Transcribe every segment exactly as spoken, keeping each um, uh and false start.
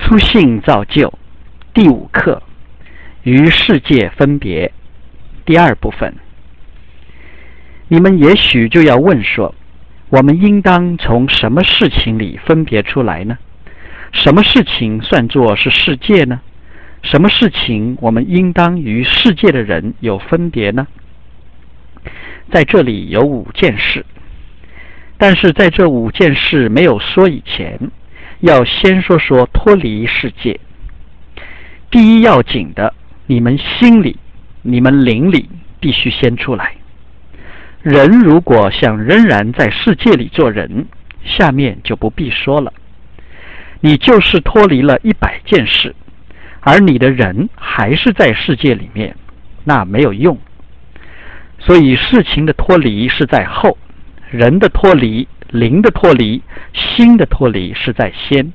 初信造就第五课，与世界分别，第二部分。你们也许就要问说，我们应当从什么事情里分别出来呢？什么事情算作是世界呢？什么事情我们应当与世界的人有分别呢？在这里有五件事，但是在这五件事没有说以前，要先说说脱离世界。第一要紧的，你们心里、你们灵里必须先出来。人如果想仍然在世界里做人，下面就不必说了。你就是脱离了一百件事，而你的人还是在世界里面，那没有用。所以事情的脱离是在后，人的脱离、灵的脱离、心的脱离是在先。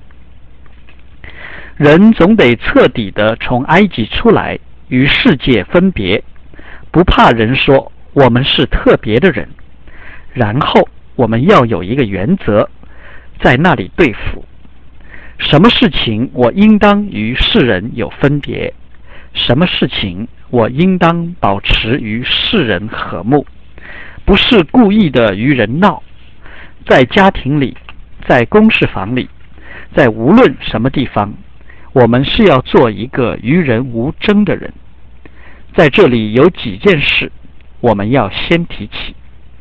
人总得彻底的从埃及出来，与世界分别，不怕人说我们是特别的人。然后我们要有一个原则，在那里对付。什么事情我应当与世人有分别，什么事情我应当保持与世人和睦，不是故意的与人闹。在家庭里，在公事房里，在无论什么地方，我们是要做一个与人无争的人。在这里有几件事我们要先提起。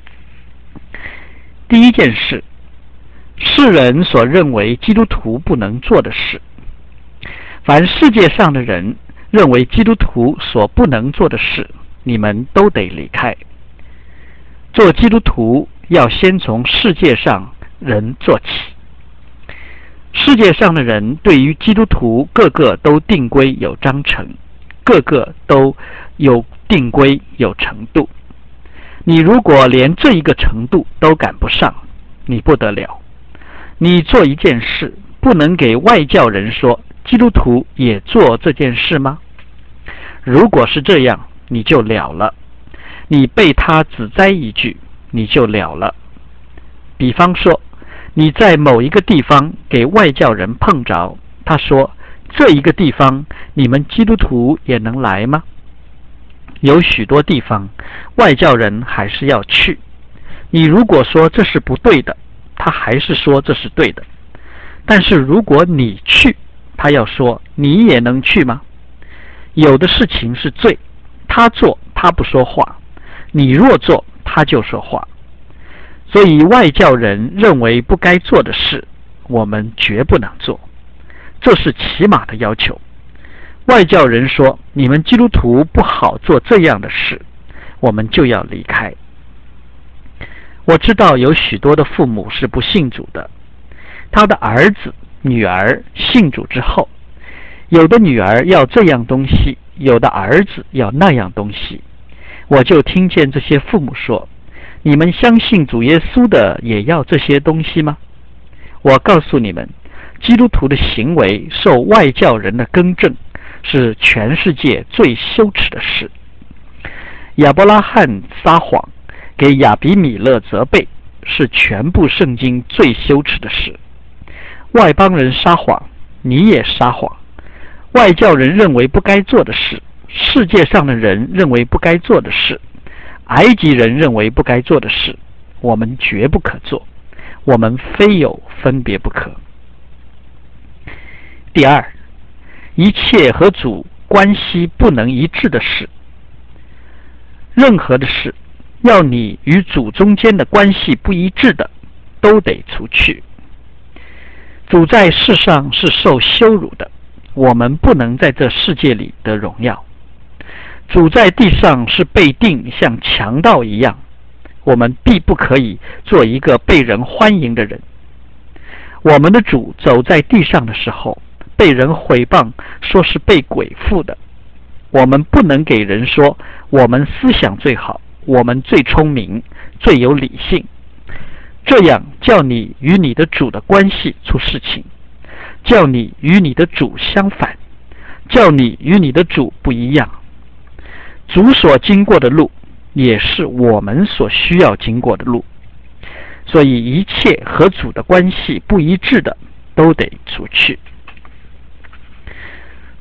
第一件事，世人所认为基督徒不能做的事。凡世界上的人认为基督徒所不能做的事，你们都得离开。做基督徒要先从世界上人做起。世界上的人对于基督徒个个都定规有章程，个个都有定规有程度。你如果连这一个程度都赶不上，你不得了。你做一件事，不能给外教人说基督徒也做这件事吗？如果是这样，你就了了。你被他指摘一句，你就了了。比方说，你在某一个地方给外教人碰着，他说这一个地方你们基督徒也能来吗？有许多地方外教人还是要去，你如果说这是不对的，他还是说这是对的。但是如果你去，他要说你也能去吗？有的事情是罪，他做他不说话，你若做他就说话。所以外教人认为不该做的事，我们绝不能做，这是起码的要求。外教人说你们基督徒不好做这样的事，我们就要离开。我知道有许多的父母是不信主的，他的儿子、女儿信主之后，有的女儿要这样东西，有的儿子要那样东西。我就听见这些父母说，你们相信主耶稣的也要这些东西吗？我告诉你们，基督徒的行为受外教人的更正，是全世界最羞耻的事。亚伯拉罕撒谎，给亚比米勒责备，是全部圣经最羞耻的事。外邦人撒谎，你也撒谎。外教人认为不该做的事，世界上的人认为不该做的事，埃及人认为不该做的事，我们绝不可做，我们非有分别不可。第二，一切和主关系不能一致的事，任何的事要你与主中间的关系不一致的，都得除去。主在世上是受羞辱的，我们不能在这世界里得荣耀。主在地上是被定像强盗一样，我们必不可以做一个被人欢迎的人。我们的主走在地上的时候，被人毁谤说是被鬼附的。我们不能给人说我们思想最好，我们最聪明，最有理性，这样叫你与你的主的关系出事情，叫你与你的主相反，叫你与你的主不一样。主所经过的路，也是我们所需要经过的路。所以一切和主的关系不一致的，都得除去。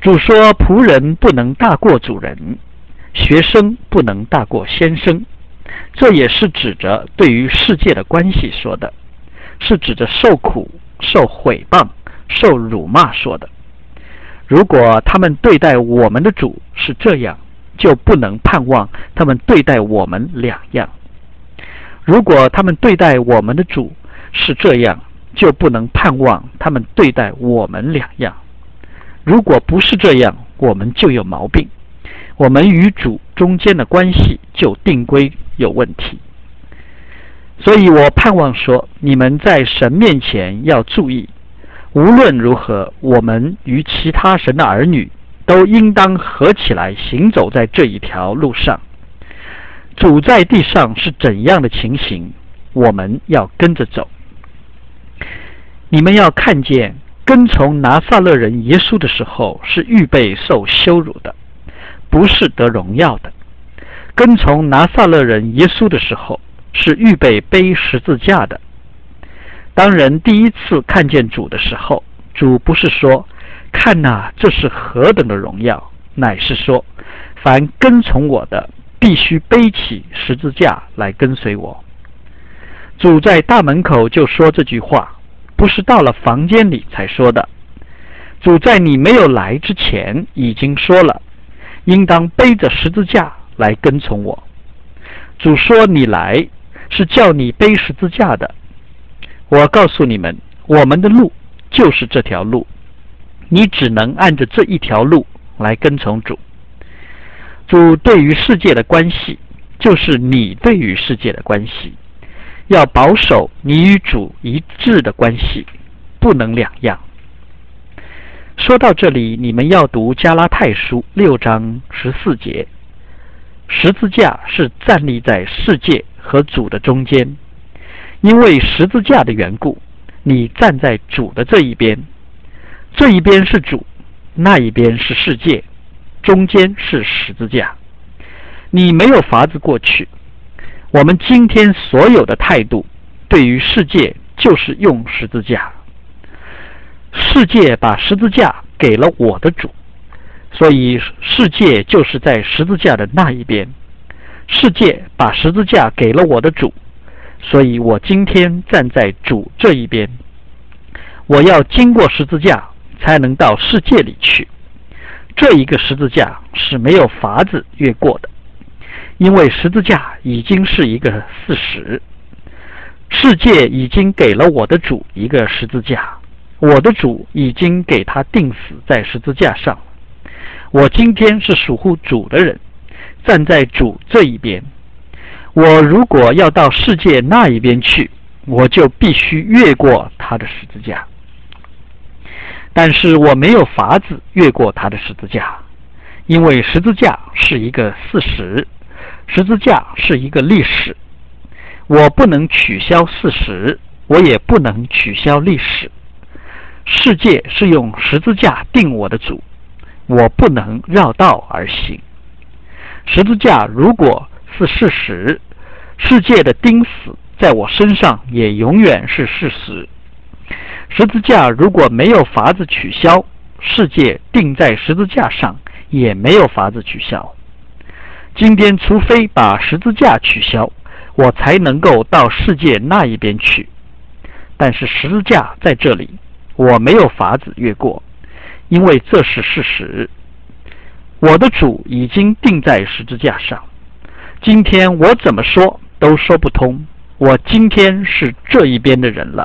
主说仆人不能大过主人，学生不能大过先生，这也是指着对于世界的关系说的，是指着受苦、受毁谤、受辱骂说的。如果他们对待我们的主是这样，就不能盼望他们对待我们两样。如果他们对待我们的主是这样，就不能盼望他们对待我们两样。如果不是这样，我们就有毛病，我们与主中间的关系就定规有问题。所以我盼望说，你们在神面前要注意，无论如何，我们与其他神的儿女都应当合起来行走在这一条路上。主在地上是怎样的情形，我们要跟着走。你们要看见，跟从拿撒勒人耶稣的时候，是预备受羞辱的，不是得荣耀的。跟从拿撒勒人耶稣的时候，是预备背十字架的。当人第一次看见主的时候，主不是说，看哪，这是何等的荣耀，乃是说，凡跟从我的，必须背起十字架来跟随我。主在大门口就说这句话，不是到了房间里才说的。主在你没有来之前已经说了，应当背着十字架来跟从我。主说你来，是叫你背十字架的。我告诉你们，我们的路就是这条路，你只能按着这一条路来跟从主。主对于世界的关系，就是你对于世界的关系，要保守你与主一致的关系，不能两样。说到这里，你们要读加拉太书六章十四节，十字架是站立在世界和主的中间，因为十字架的缘故，你站在主的这一边，这一边是主，那一边是世界，中间是十字架，你没有法子过去。我们今天所有的态度对于世界就是用十字架，世界把十字架给了我的主，所以世界就是在十字架的那一边。世界把十字架给了我的主，所以我今天站在主这一边。我要经过十字架才能到世界里去，这一个十字架是没有法子越过的，因为十字架已经是一个事实。世界已经给了我的主一个十字架，我的主已经给他钉死在十字架上。我今天是属乎主的人，站在主这一边。我如果要到世界那一边去，我就必须越过他的十字架。但是我没有法子越过他的十字架，因为十字架是一个事实，十字架是一个历史。我不能取消事实，我也不能取消历史。世界是用十字架定我的主，我不能绕道而行。十字架如果是事实，世界的钉死在我身上也永远是事实。十字架如果没有法子取消，世界钉在十字架上也没有法子取消。今天除非把十字架取消，我才能够到世界那一边去。但是十字架在这里，我没有法子越过，因为这是事实。我的主已经钉在十字架上，今天我怎么说都说不通，我今天是这一边的人了。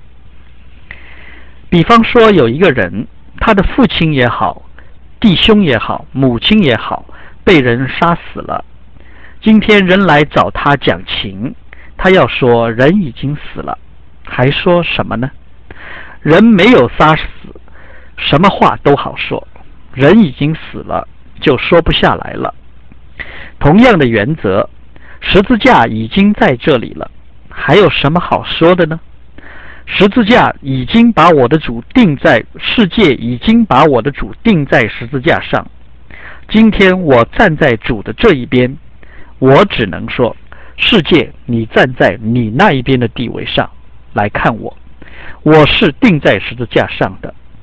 比方说有一个人，他的父亲也好，弟兄也好，母亲也好，被人杀死了。今天人来找他讲情，他要说人已经死了，还说什么呢？人没有杀死，什么话都好说，人已经死了，就说不下来了。同样的原则，十字架已经在这里了，还有什么好说的呢？十字架已经把我的主钉在，世界已经把我的主钉在十字架上。今天我站在主的这一边，我只能说，世界你站在你那一边的地位上来看我，我是钉在十字架上的，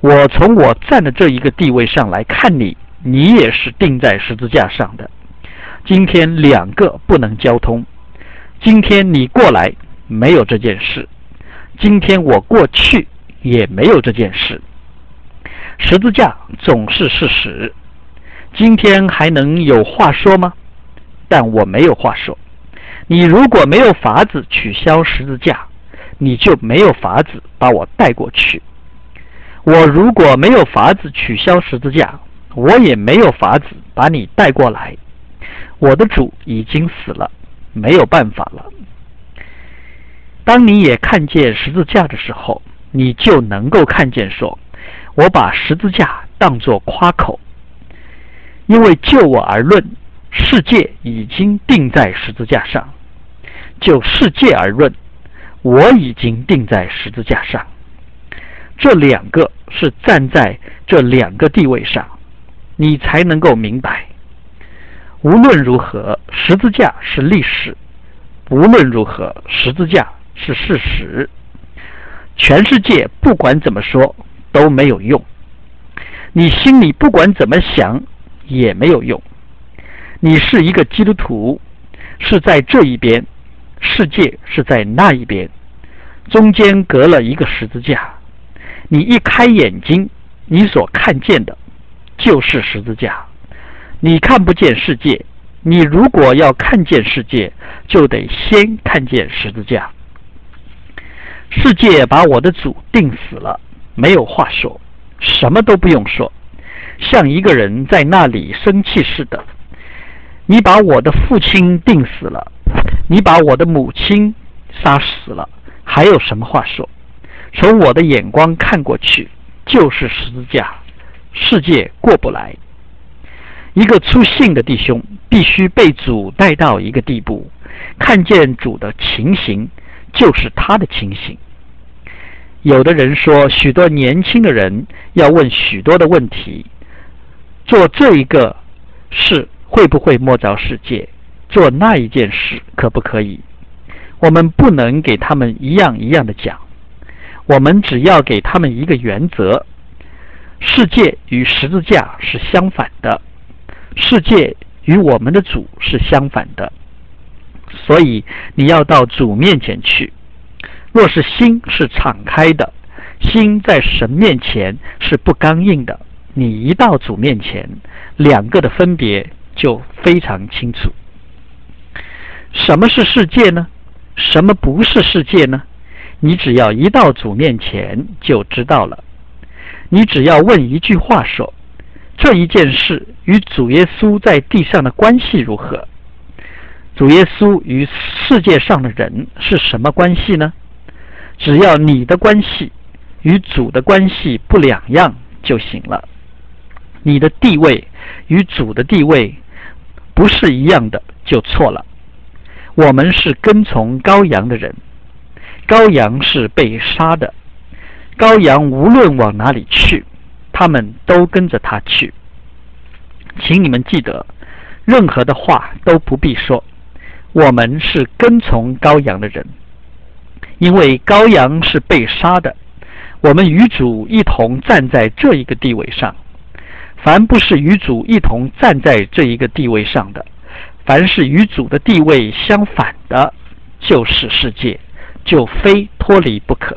我从我站的这一个地位上来看你，你也是钉在十字架上的。今天两个不能交通，今天你过来没有这件事，今天我过去也没有这件事。十字架总是事实，今天还能有话说吗？但我没有话说。你如果没有法子取消十字架，你就没有法子把我带过去。我如果没有法子取消十字架，我也没有法子把你带过来。我的主已经死了，没有办法了。当你也看见十字架的时候，你就能够看见说，我把十字架当作夸口，因为就我而论，世界已经钉在十字架上；就世界而论，我已经钉在十字架上。这两个是站在这两个地位上，你才能够明白。无论如何，十字架是历史；无论如何，十字架是事实。全世界不管怎么说都没有用，你心里不管怎么想也没有用。你是一个基督徒，是在这一边，世界是在那一边，中间隔了一个十字架。你一开眼睛，你所看见的就是十字架。你看不见世界，你如果要看见世界，就得先看见十字架。世界把我的主钉死了，没有话说，什么都不用说，像一个人在那里生气似的。你把我的父亲钉死了，你把我的母亲杀死了，还有什么话说？从我的眼光看过去，就是十字架，世界过不来。一个粗信的弟兄必须被主带到一个地步，看见主的情形就是他的情形。有的人说，许多年轻的人要问许多的问题，做这一个事会不会摸着世界，做那一件事可不可以。我们不能给他们一样一样的讲，我们只要给他们一个原则：世界与十字架是相反的，世界与我们的主是相反的。所以你要到主面前去。若是心是敞开的，心在神面前是不刚硬的，你一到主面前，两个的分别就非常清楚。什么是世界呢？什么不是世界呢？你只要一到主面前就知道了。你只要问一句话说，这一件事与主耶稣在地上的关系如何？主耶稣与世界上的人是什么关系呢？只要你的关系与主的关系不两样就行了。你的地位与主的地位不是一样的就错了。我们是跟从羔羊的人，羔羊是被杀的，羔羊无论往哪里去，他们都跟着他去。请你们记得，任何的话都不必说，我们是跟从羔羊的人，因为羔羊是被杀的，我们与主一同站在这一个地位上。凡不是与主一同站在这一个地位上的，凡是与主的地位相反的，就是世界，就非脱离不可。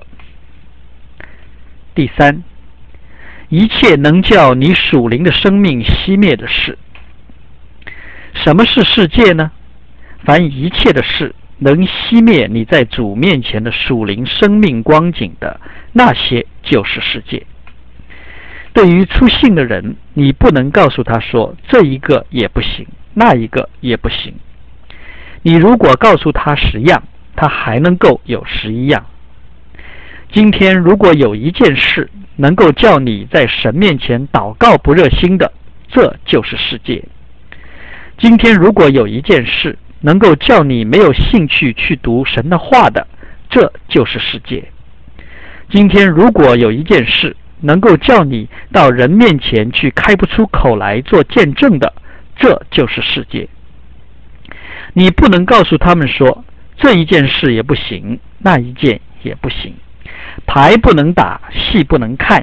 第三，一切能叫你属灵的生命熄灭的事。什么是世界呢？凡一切的事能熄灭你在主面前的属灵生命光景的，那些就是世界。对于粗信的人，你不能告诉他说这一个也不行，那一个也不行。你如果告诉他十样，他还能够有十一样。今天如果有一件事能够叫你在神面前祷告不热心的，这就是世界。今天如果有一件事能够叫你没有兴趣去读神的话的，这就是世界。今天如果有一件事能够叫你到人面前去开不出口来做见证的，这就是世界。你不能告诉他们说这一件事也不行，那一件也不行，牌不能打，戏不能看，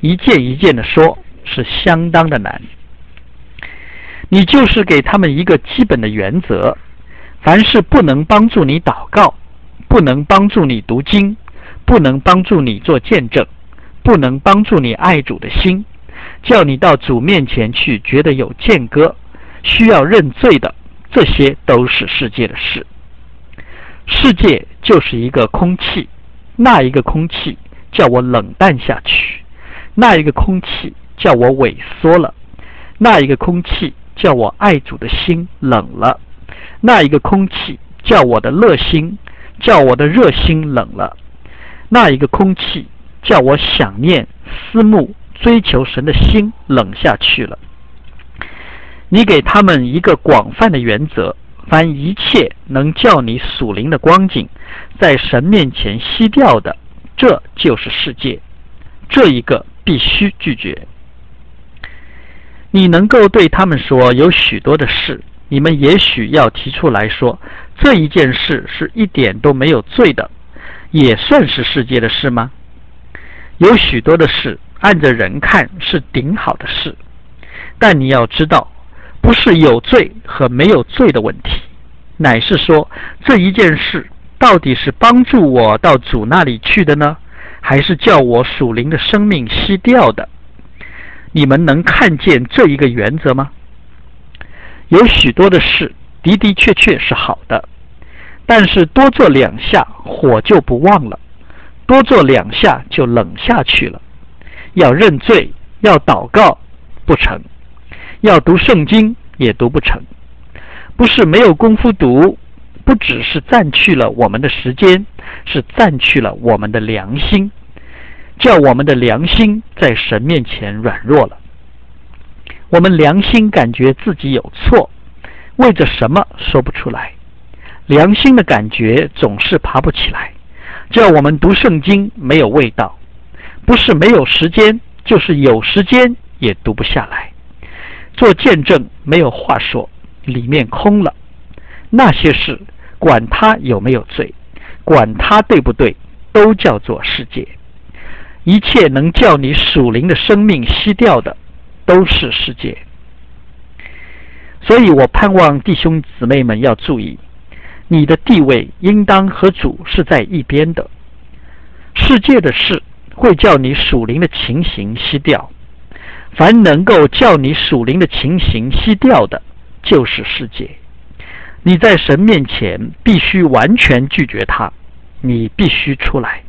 一件一件的说，是相当的难。你就是给他们一个基本的原则，凡是不能帮助你祷告，不能帮助你读经，不能帮助你做见证，不能帮助你爱主的心，叫你到主面前去觉得有间隔，需要认罪的，这些都是世界的事。世界就是一个空气，那一个空气叫我冷淡下去，那一个空气叫我萎缩了，那一个空气叫我爱主的心冷了，那一个空气叫我的热心叫我的热心冷了，那一个空气叫我想念思慕追求神的心冷下去了。你给他们一个广泛的原则，凡一切能叫你属灵的光景在神面前熄掉的，这就是世界，这一个必须拒绝。你能够对他们说有许多的事，你们也许要提出来说，这一件事是一点都没有罪的，也算是世界的事吗？有许多的事按着人看是顶好的事，但你要知道，不是有罪和没有罪的问题，乃是说这一件事到底是帮助我到主那里去的呢，还是叫我属灵的生命熄掉的？你们能看见这一个原则吗？有许多的事的的确确是好的，但是多做两下火就不旺了，多做两下就冷下去了。要认罪，要祷告，不成；要读圣经也读不成。不是没有功夫读，不只是占去了我们的时间，是占去了我们的良心，叫我们的良心在神面前软弱了。我们良心感觉自己有错，为着什么说不出来，良心的感觉总是爬不起来，叫我们读圣经没有味道，不是没有时间，就是有时间也读不下来。做见证没有话说，里面空了。那些事管他有没有罪，管他对不对，都叫做世界。一切能叫你属灵的生命熄掉的，都是世界。所以我盼望弟兄姊妹们要注意，你的地位应当和主是在一边的。世界的事会叫你属灵的情形熄掉，凡能够叫你属灵的情形熄掉的，就是世界。你在神面前必须完全拒绝它，你必须出来。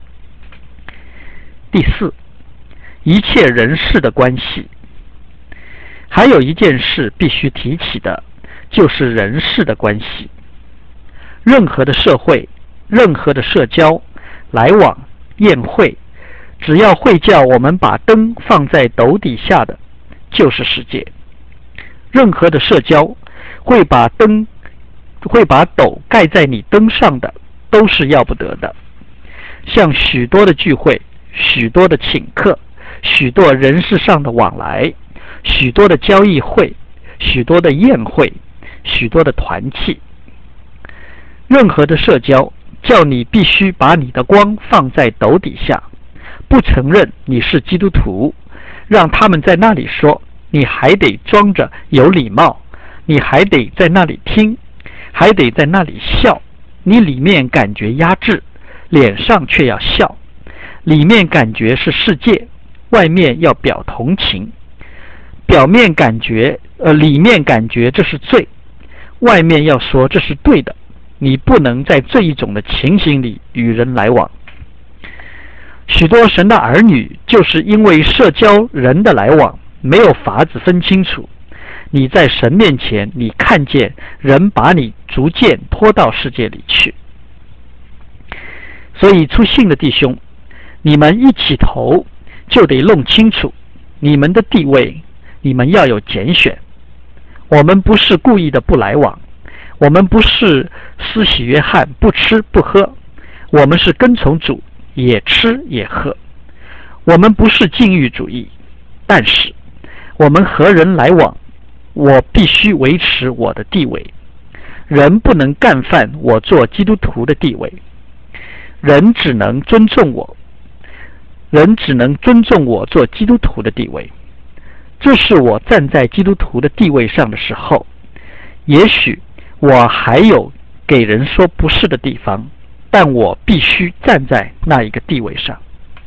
第四，一切人事的关系。还有一件事必须提起的，就是人事的关系。任何的社会，任何的社交来往宴会，只要会叫我们把灯放在斗底下的，就是世界。任何的社交会把灯会把斗盖在你灯上的，都是要不得的。像许多的聚会，许多的请客，许多人事上的往来，许多的交易会，许多的宴会，许多的团契，任何的社交叫你必须把你的光放在斗底下，不承认你是基督徒，让他们在那里说，你还得装着有礼貌，你还得在那里听，还得在那里笑，你里面感觉压制，脸上却要笑，里面感觉是世界，外面要表同情，表面感觉呃，里面感觉这是罪，外面要说这是对的。你不能在这一种的情形里与人来往。许多神的儿女就是因为社交人的来往没有法子分清楚，你在神面前你看见人把你逐渐拖到世界里去。所以出信的弟兄，你们一起头就得弄清楚你们的地位，你们要有拣选。我们不是故意的不来往，我们不是施洗约翰不吃不喝，我们是跟从主，也吃也喝。我们不是禁欲主义，但是我们和人来往，我必须维持我的地位，人不能干犯我做基督徒的地位，人只能尊重我。 人只能尊重我做基督徒的地位。这是我站在基督徒的地位上的时候，也许我还有给人说不是的地方，但我必须站在那一个地位上。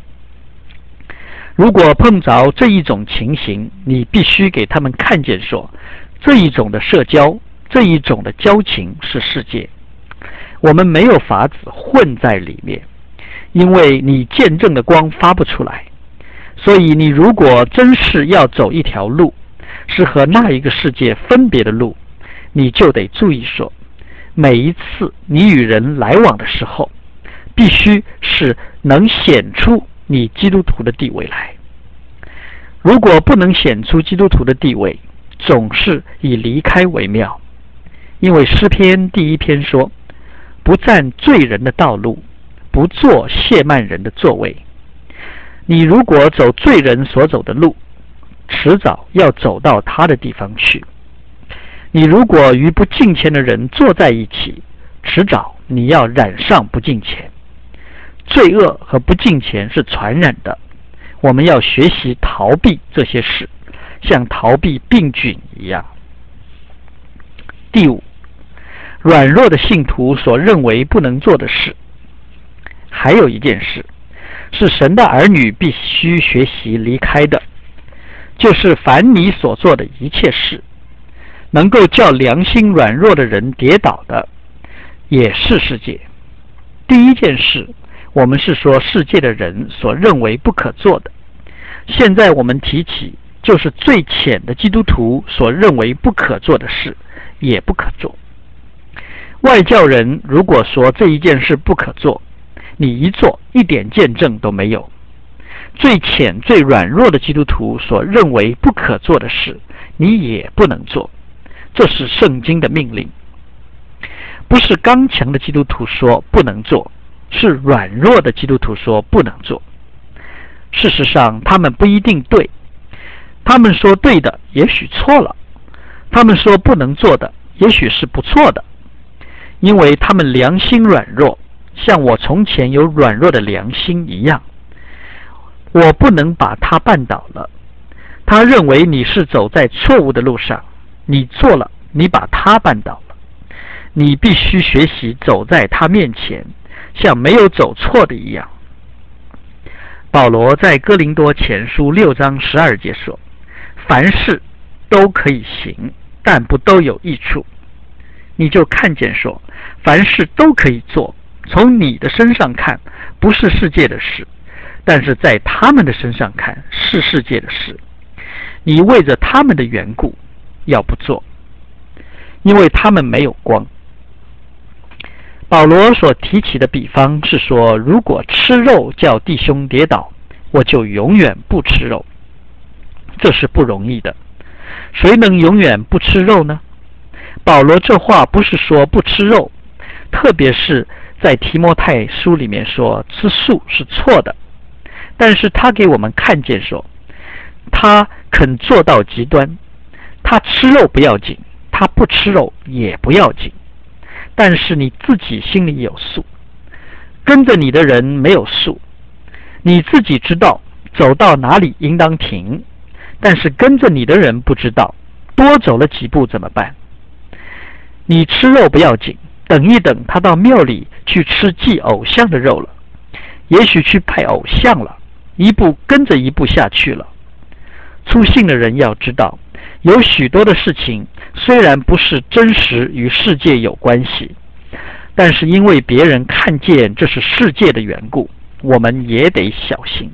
如果碰着这一种情形，你必须给他们看见说，这一种的社交，这一种的交情是世界，我们没有法子混在里面，因为你见证的光发不出来。所以你如果真是要走一条路，是和那一个世界分别的路，你就得注意说，每一次你与人来往的时候，必须是能显出你基督徒的地位来。如果不能显出基督徒的地位，总是以离开为妙。因为诗篇第一篇说，不占罪人的道路，不坐亵慢人的座位。你如果走罪人所走的路，迟早要走到他的地方去。你如果与不敬虔的人坐在一起，迟早你要染上不敬虔。罪恶和不敬虔是传染的，我们要学习逃避这些事，像逃避病菌一样。第五，软弱的信徒所认为不能做的事。还有一件事是神的儿女必须学习离开的，就是凡你所做的一切事，能够叫良心软弱的人跌倒的，也是世界。第一件事，我们是说世界的人所认为不可做的，现在我们提起就是最浅的基督徒所认为不可做的事，也不可做。外教人如果说这一件事不可做，你一做一点见证都没有。最浅最软弱的基督徒所认为不可做的事，你也不能做，这是圣经的命令。不是刚强的基督徒说不能做，是软弱的基督徒说不能做。事实上他们不一定对，他们说对的也许错了，他们说不能做的也许是不错的，因为他们良心软弱，像我从前有软弱的良心一样。我不能把他绊倒了，他认为你是走在错误的路上，你错了，你把他绊倒了。你必须学习走在他面前，像没有走错的一样。保罗在哥林多前书六章十二节说，凡事都可以行，但不都有益处。你就看见说，凡事都可以做，从你的身上看不是世界的事，但是在他们的身上看是世界的事。你为着他们的缘故要不做，因为他们没有光。保罗所提起的比方是说，如果吃肉叫弟兄跌倒，我就永远不吃肉。这是不容易的，谁能永远不吃肉呢？保罗这话不是说不吃肉，特别是在提摩太书里面说吃素是错的，但是他给我们看见说，他肯做到极端，他吃肉不要紧，他不吃肉也不要紧，但是你自己心里有数，跟着你的人没有数，你自己知道走到哪里应当停，但是跟着你的人不知道，多走了几步怎么办？你吃肉不要紧，等一等他到庙里去吃祭偶像的肉了，也许去拜偶像了，一步跟着一步下去了。粗信的人要知道，有许多的事情虽然不是真实与世界有关系，但是因为别人看见这是世界的缘故，我们也得小心。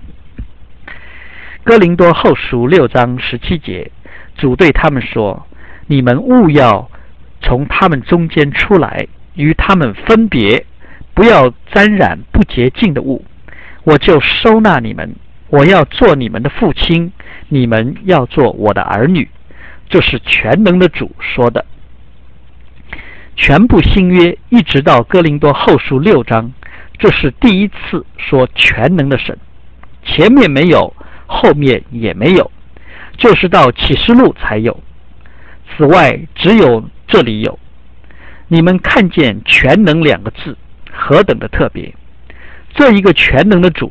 哥林多后书六章十七节，主对他们说，你们务要从他们中间出来，与他们分别，不要沾染不洁净的物，我就收纳你们，我要做你们的父亲，你们要做我的儿女。这是全能的主说的。全部新约一直到哥林多后书六章，这是第一次说全能的神，前面没有，后面也没有，就是到启示录才有，此外只有这里有。你们看见全能两个字何等的特别，这一个全能的主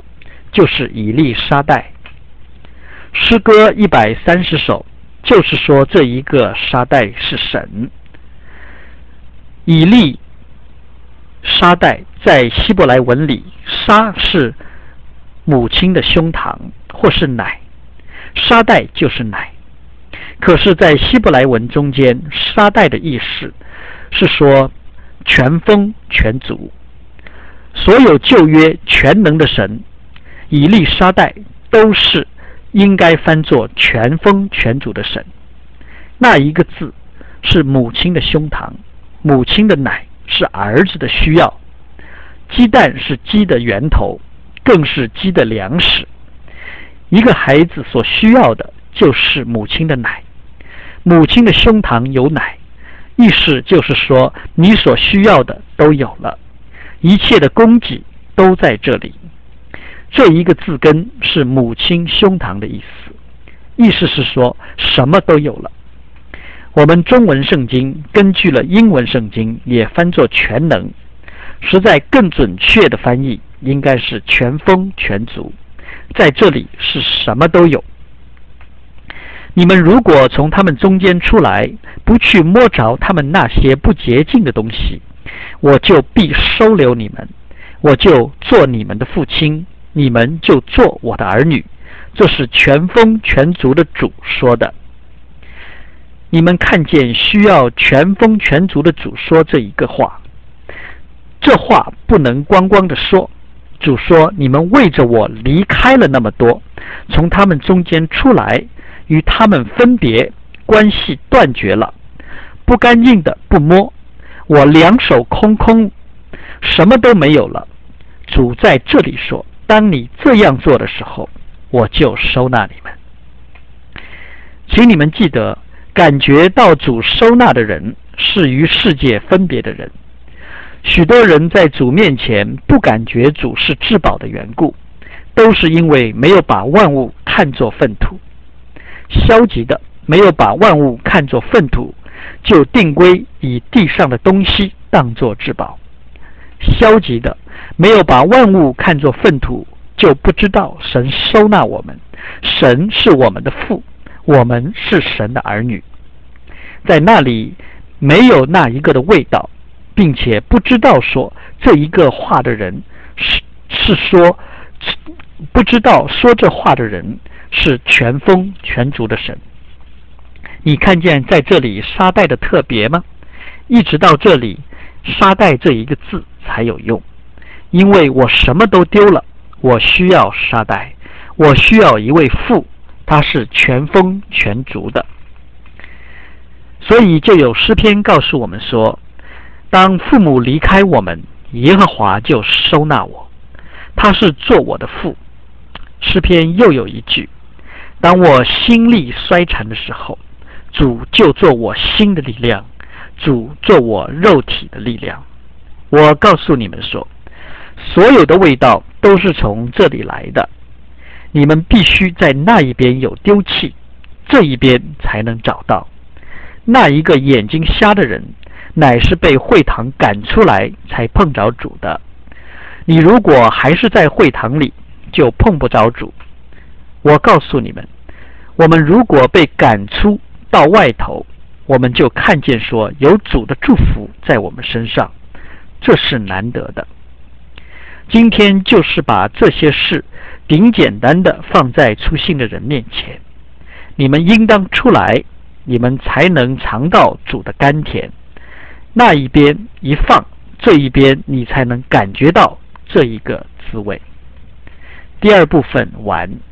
就是以利沙代。诗歌一百三十首就是说这一个沙代是神。以利沙代在希伯来文里，沙是母亲的胸膛或是奶，沙代就是奶。可是在希伯来文中间，沙代的意思是说全丰全足。所有旧约全能的神，以利沙代都是应该翻作全丰全足的神。那一个字是母亲的胸膛，母亲的奶是儿子的需要，鸡蛋是鸡的源头，更是鸡的粮食。一个孩子所需要的就是母亲的奶，母亲的胸膛有奶，意思就是说你所需要的都有了，一切的供给都在这里。这一个字根是母亲胸膛的意思，意思是说什么都有了。我们中文圣经根据了英文圣经也翻作全能，实在更准确的翻译应该是全丰全足，在这里是什么都有。你们如果从他们中间出来，不去摸着他们那些不洁净的东西，我就必收留你们，我就做你们的父亲，你们就做我的儿女。这是全丰全足的主说的。你们看见需要全丰全足的主说这一个话，这话不能光光的说。主说，你们为着我离开了那么多，从他们中间出来，与他们分别，关系断绝了，不干净的不摸，我两手空空，什么都没有了。主在这里说，当你这样做的时候，我就收纳你们。请你们记得，感觉到主收纳的人是与世界分别的人。许多人在主面前不感觉主是至宝的缘故，都是因为没有把万物看作粪土。消极的没有把万物看作粪土，就定规以地上的东西当作至宝。消极的没有把万物看作粪土，就不知道神收纳我们，神是我们的父，我们是神的儿女。在那里没有那一个的味道，并且不知道说这一个话的人是是说不知道说这话的人是全丰全足的神。你看见在这里沙代的特别吗？一直到这里沙代这一个字才有用，因为我什么都丢了，我需要沙代，我需要一位父，他是全丰全足的。所以就有诗篇告诉我们说，当父母离开我们，耶和华就收纳我，他是做我的父。诗篇又有一句，当我心力衰残的时候，主就做我心的力量，主做我肉体的力量。我告诉你们说，所有的味道都是从这里来的，你们必须在那一边有丢弃，这一边才能找到。那一个眼睛瞎的人，乃是被会堂赶出来才碰着主的。你如果还是在会堂里，就碰不着主。我告诉你们，我们如果被赶出到外头，我们就看见说有主的祝福在我们身上，这是难得的。今天就是把这些事顶简单的放在初信的人面前，你们应当出来，你们才能尝到主的甘甜。那一边一放，这一边你才能感觉到这一个滋味。第二部分完。